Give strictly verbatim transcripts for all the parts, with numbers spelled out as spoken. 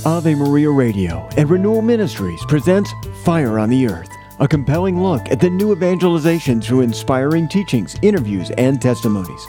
Ave Maria Radio and Renewal Ministries presents Fire on the Earth, a compelling look at the new evangelization through inspiring teachings, interviews, and testimonies.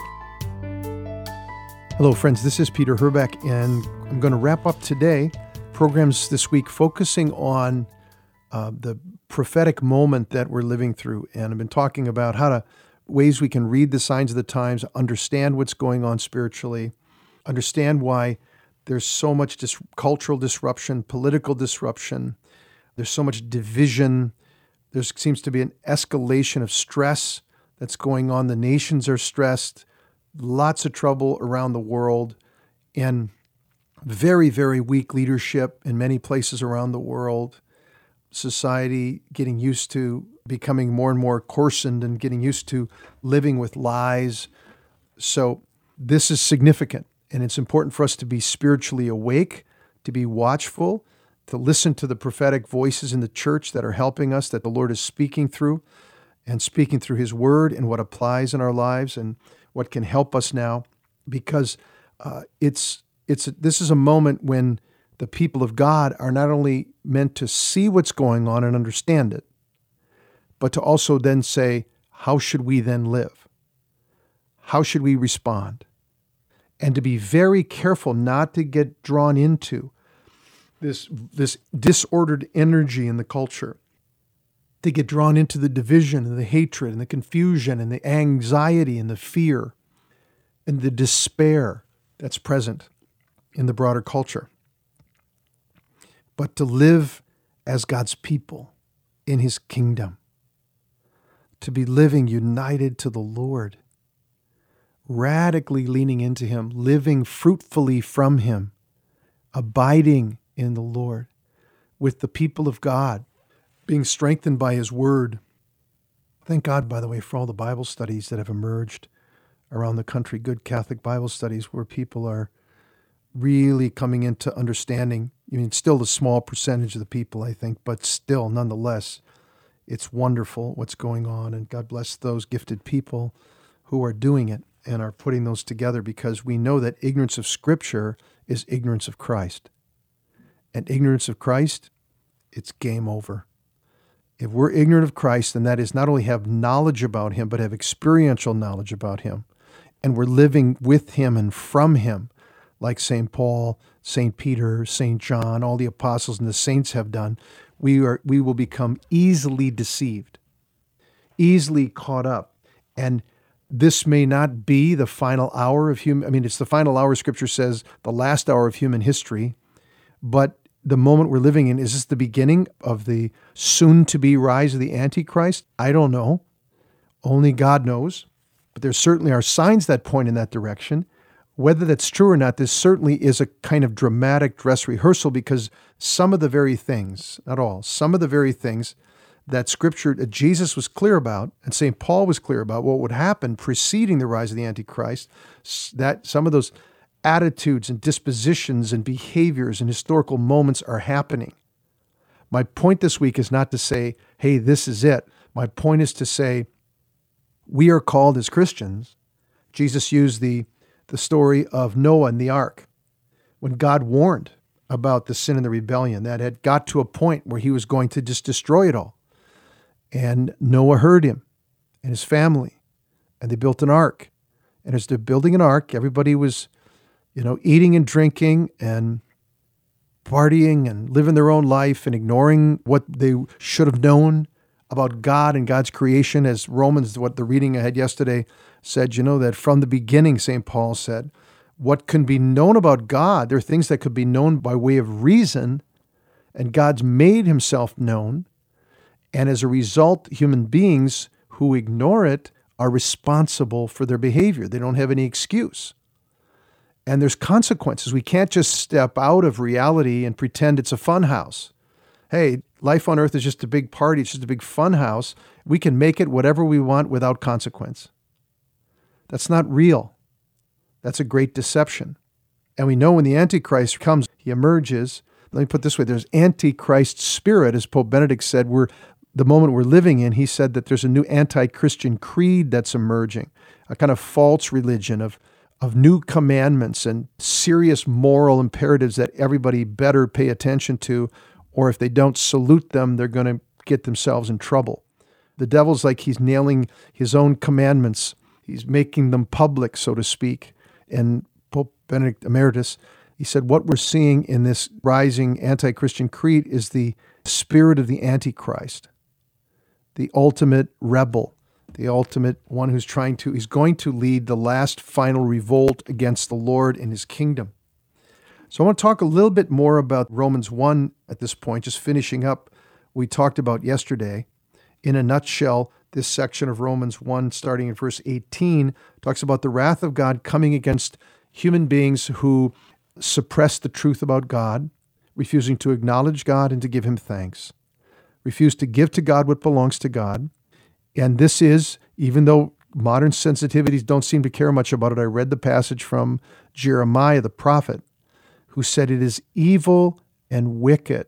Hello, friends. This is Peter Herbeck, and I'm going to wrap up today programs this week focusing on uh, the prophetic moment that we're living through. And I've been talking about how to ways we can read the signs of the times, understand what's going on spiritually, understand why there's so much dis- cultural disruption, political disruption. There's so much division. There seems to be an escalation of stress that's going on. The nations are stressed, lots of trouble around the world, and very, very weak leadership in many places around the world. Society getting used to becoming more and more coarsened and getting used to living with lies. So this is significant. And it's important for us to be spiritually awake, to be watchful, to listen to the prophetic voices in the church that are helping us, that the Lord is speaking through, and speaking through His Word and what applies in our lives and what can help us now. Because uh, it's it's this is a moment when the people of God are not only meant to see what's going on and understand it, but to also then say, how should we then live? How should we respond? And to be very careful not to get drawn into this, this disordered energy in the culture, to get drawn into the division and the hatred and the confusion and the anxiety and the fear and the despair that's present in the broader culture. But to live as God's people in His kingdom, to be living united to the Lord, radically leaning into Him, living fruitfully from Him, abiding in the Lord, with the people of God, being strengthened by His Word. Thank God, by the way, for all the Bible studies that have emerged around the country, good Catholic Bible studies where people are really coming into understanding. I mean, it's still a small percentage of the people, I think, but still, nonetheless, it's wonderful what's going on, and God bless those gifted people who are doing it and are putting those together, because we know that ignorance of Scripture is ignorance of Christ. And ignorance of Christ, it's game over. If we're ignorant of Christ, then that is not only have knowledge about Him, but have experiential knowledge about Him. And we're living with Him and from Him, like Saint Paul, Saint Peter, Saint John, all the apostles and the saints have done. We are we will become easily deceived, easily caught up. And this may not be the final hour of human, I mean, it's the final hour, Scripture says, the last hour of human history, but the moment we're living in, is this the beginning of the soon-to-be rise of the Antichrist? I don't know. Only God knows. But there certainly are signs that point in that direction. Whether that's true or not, this certainly is a kind of dramatic dress rehearsal, because some of the very things, not all, some of the very things that Scripture, that Jesus was clear about, and Saint Paul was clear about, what would happen preceding the rise of the Antichrist, that some of those attitudes and dispositions and behaviors and historical moments are happening. My point this week is not to say, hey, this is it. My point is to say, we are called as Christians. Jesus used the, the story of Noah and the ark, when God warned about the sin and the rebellion that had got to a point where He was going to just destroy it all. And Noah heard Him and his family, and they built an ark. And as they're building an ark, everybody was, you know, eating and drinking and partying and living their own life and ignoring what they should have known about God and God's creation. As Romans, what the reading I had yesterday said, you know, that from the beginning, Saint Paul said, what can be known about God, there are things that could be known by way of reason, and God's made Himself known. And as a result, human beings who ignore it are responsible for their behavior. They don't have any excuse. And there's consequences. We can't just step out of reality and pretend it's a fun house. Hey, life on earth is just a big party. It's just a big fun house. We can make it whatever we want without consequence. That's not real. That's a great deception. And we know when the Antichrist comes, he emerges. Let me put it this way. There's Antichrist spirit, as Pope Benedict said. We're the moment we're living in, he said that there's a new anti-Christian creed that's emerging, a kind of false religion of of new commandments and serious moral imperatives that everybody better pay attention to, or if they don't salute them, they're going to get themselves in trouble. The devil's like he's nailing his own commandments. He's making them public, so to speak. And Pope Benedict Emeritus, he said, what we're seeing in this rising anti-Christian creed is the spirit of the Antichrist, the ultimate rebel, the ultimate one who's trying to, he's going to lead the last final revolt against the Lord and his kingdom. So I want to talk a little bit more about Romans one at this point, just finishing up what we talked about yesterday. In a nutshell, this section of Romans one, starting in verse eighteen, talks about the wrath of God coming against human beings who suppress the truth about God, refusing to acknowledge God and to give him thanks, refuse to give to God what belongs to God. And this is, even though modern sensitivities don't seem to care much about it, I read the passage from Jeremiah the prophet, who said it is evil and wicked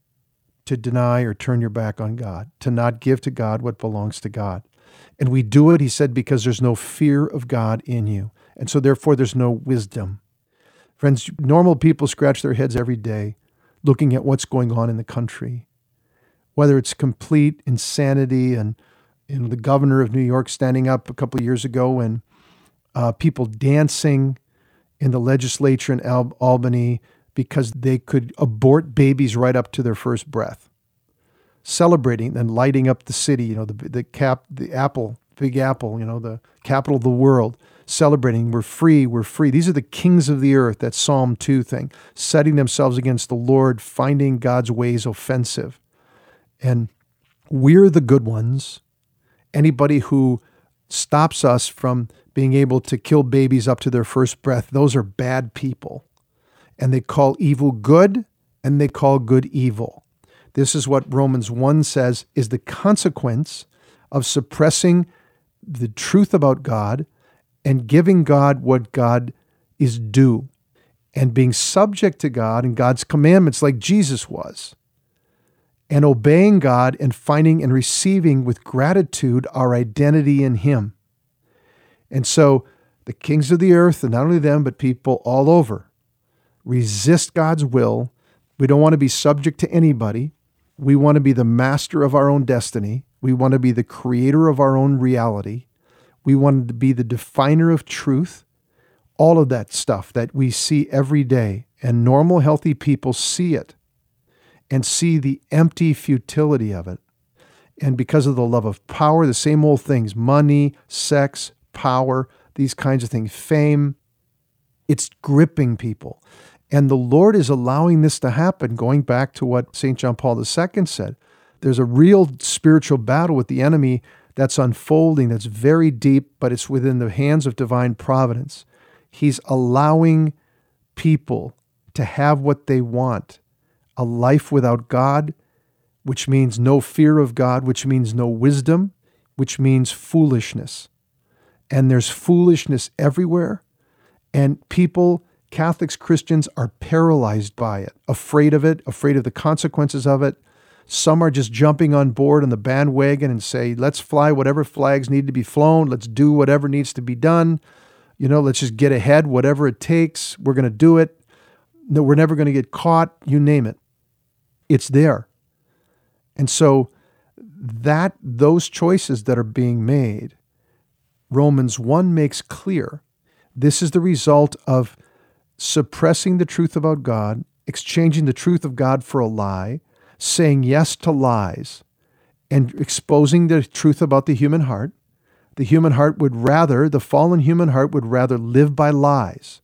to deny or turn your back on God, to not give to God what belongs to God. And we do it, he said, because there's no fear of God in you. And so therefore there's no wisdom. Friends, normal people scratch their heads every day looking at what's going on in the country, whether it's complete insanity and, and the governor of New York standing up a couple of years ago and uh, people dancing in the legislature in Al- Albany because they could abort babies right up to their first breath, celebrating and lighting up the city, you know, the the cap, the apple, Big Apple, you know, the capital of the world, celebrating, we're free, we're free. These are the kings of the earth, that Psalm two thing, setting themselves against the Lord, finding God's ways offensive. And we're the good ones. Anybody who stops us from being able to kill babies up to their first breath, those are bad people. And they call evil good, and they call good evil. This is what Romans one says is the consequence of suppressing the truth about God and giving God what God is due and being subject to God and God's commandments like Jesus was, and obeying God and finding and receiving with gratitude our identity in him. And so the kings of the earth, and not only them, but people all over, resist God's will. We don't want to be subject to anybody. We want to be the master of our own destiny. We want to be the creator of our own reality. We want to be the definer of truth. All of that stuff that we see every day. And normal, healthy people see it and see the empty futility of it. And because of the love of power, the same old things, money, sex, power, these kinds of things, fame, it's gripping people. And the Lord is allowing this to happen, going back to what Saint John Paul the Second said. There's a real spiritual battle with the enemy that's unfolding, that's very deep, but it's within the hands of divine providence. He's allowing people to have what they want, a life without God, which means no fear of God, which means no wisdom, which means foolishness. And there's foolishness everywhere, and people, Catholics, Christians, are paralyzed by it, afraid of it, afraid of the consequences of it. Some are just jumping on board on the bandwagon and say, let's fly whatever flags need to be flown. Let's do whatever needs to be done. You know, let's just get ahead, whatever it takes. We're going to do it. No, we're never going to get caught. You name it. It's there. And so that those choices that are being made, Romans one makes clear. This is the result of suppressing the truth about God, exchanging the truth of God for a lie, saying yes to lies, and exposing the truth about the human heart. The human heart would rather, the fallen human heart would rather live by lies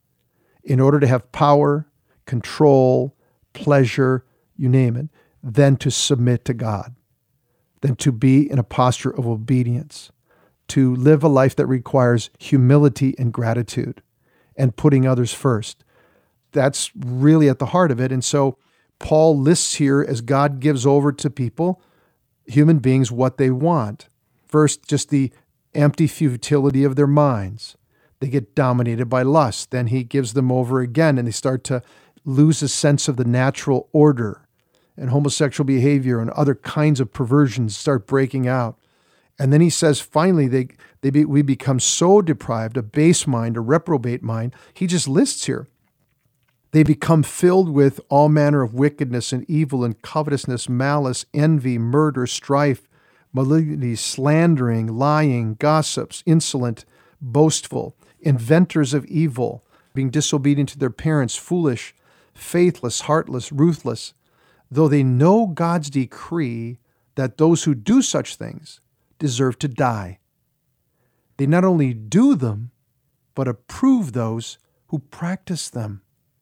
in order to have power, control, pleasure, you name it, than to submit to God, than to be in a posture of obedience, to live a life that requires humility and gratitude and putting others first. That's really at the heart of it. And so Paul lists here, as God gives over to people, human beings, what they want. First, just the empty futility of their minds. They get dominated by lust. Then he gives them over again, and they start to lose a sense of the natural order, and homosexual behavior and other kinds of perversions start breaking out. And then he says, finally, they, they be, we become so deprived, a base mind, a reprobate mind. He just lists here. They become filled with all manner of wickedness and evil and covetousness, malice, envy, murder, strife, malignity, slandering, lying, gossips, insolent, boastful, inventors of evil, being disobedient to their parents, foolish, faithless, heartless, ruthless, though they know God's decree that those who do such things deserve to die. They not only do them, but approve those who practice them.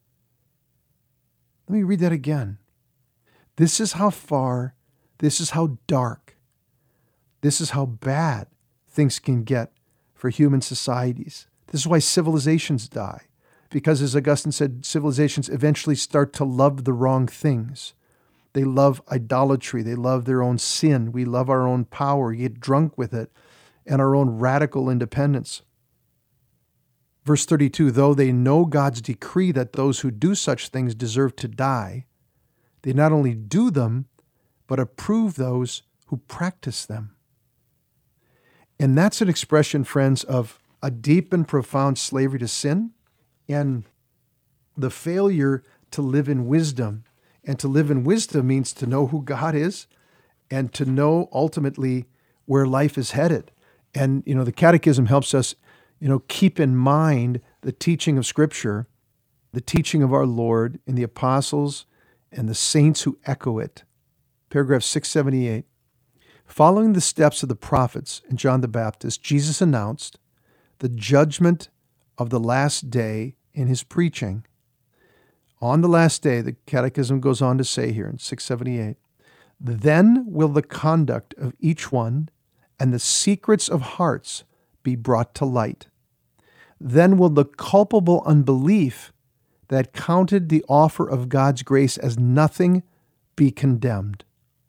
Let me read that again. This is how far, this is how dark, this is how bad things can get for human societies. This is why civilizations die. Because, as Augustine said, civilizations eventually start to love the wrong things. They love idolatry. They love their own sin. We love our own power, get drunk with it, and our own radical independence. Verse thirty-two, though they know God's decree that those who do such things deserve to die, they not only do them, but approve those who practice them. And that's an expression, friends, of a deep and profound slavery to sin and the failure to live in wisdom. And to live in wisdom means to know who God is and to know ultimately where life is headed. And, you know, the Catechism helps us, you know, keep in mind the teaching of Scripture, the teaching of our Lord and the apostles and the saints who echo it. Paragraph six seventy-eight. Following the steps of the prophets and John the Baptist, Jesus announced the judgment of the last day in his preaching. On the last day, the Catechism goes on to say here in six seventy-eight, then will the conduct of each one and the secrets of hearts be brought to light. Then will the culpable unbelief that counted the offer of God's grace as nothing be condemned.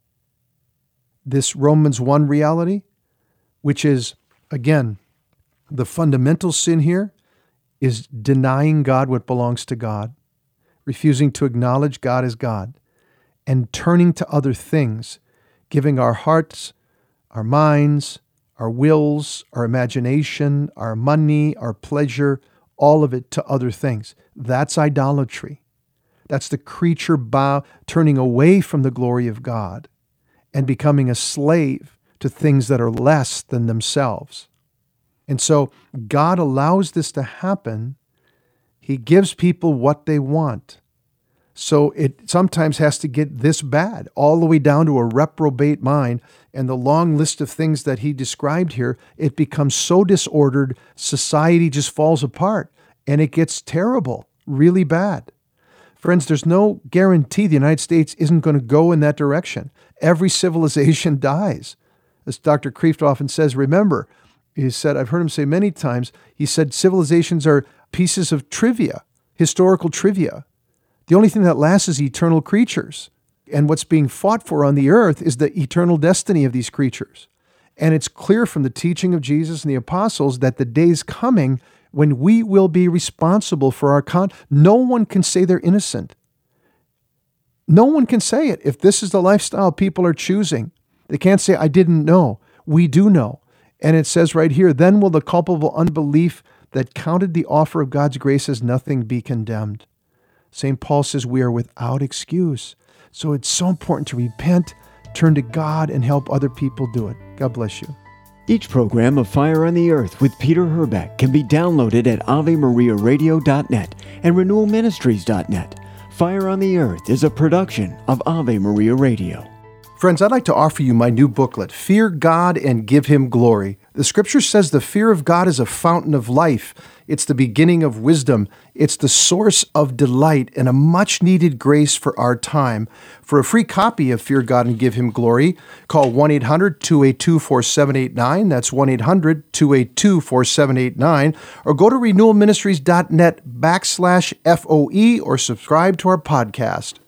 This Romans one reality, which is, again, the fundamental sin here, is denying God what belongs to God, refusing to acknowledge God as God, and turning to other things, giving our hearts, our minds, our wills, our imagination, our money, our pleasure, all of it to other things. That's idolatry. That's the creature bow, turning away from the glory of God and becoming a slave to things that are less than themselves. And so God allows this to happen. He gives people what they want. So it sometimes has to get this bad, all the way down to a reprobate mind. And the long list of things that he described here, it becomes so disordered, society just falls apart. And it gets terrible, really bad. Friends, there's no guarantee the United States isn't going to go in that direction. Every civilization dies. As Doctor Kreeft often says, remember, he said, I've heard him say many times, he said civilizations are pieces of trivia, historical trivia. The only thing that lasts is eternal creatures. And what's being fought for on the earth is the eternal destiny of these creatures. And it's clear from the teaching of Jesus and the apostles that the day's coming when we will be responsible for our con. No one can say they're innocent. No one can say it. If this is the lifestyle people are choosing, they can't say, I didn't know. We do know. And it says right here, then will the culpable unbelief that counted the offer of God's grace as nothing be condemned. Saint Paul says we are without excuse. So it's so important to repent, turn to God, and help other people do it. God bless you. Each program of Fire on the Earth with Peter Herbeck can be downloaded at ave maria radio dot net and renewal ministries dot net. Fire on the Earth is a production of Ave Maria Radio. Friends, I'd like to offer you my new booklet, Fear God and Give Him Glory. The Scripture says the fear of God is a fountain of life. It's the beginning of wisdom. It's the source of delight and a much-needed grace for our time. For a free copy of Fear God and Give Him Glory, call one eight hundred two eight two four seven eight nine. That's one eight hundred two eight two four seven eight nine. Or go to renewal ministries dot net backslash F O E or subscribe to our podcast.